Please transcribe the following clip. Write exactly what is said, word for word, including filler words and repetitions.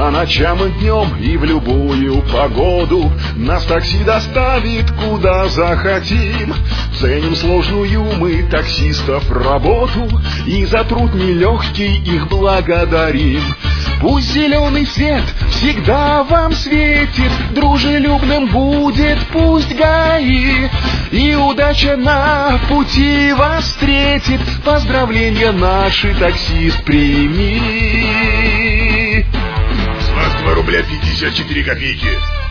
По ночам и днем и в любую погоду нас такси доставит куда захотим. Ценим сложную мы таксистов работу и за труд нелегкий их благодарим. Пусть зеленый свет всегда вам светит, дружелюбным будет пусть ГАИ, и удача на пути вас встретит. Поздравления наши, таксист, прими. С вас два рубля пятьдесят четыре копейки.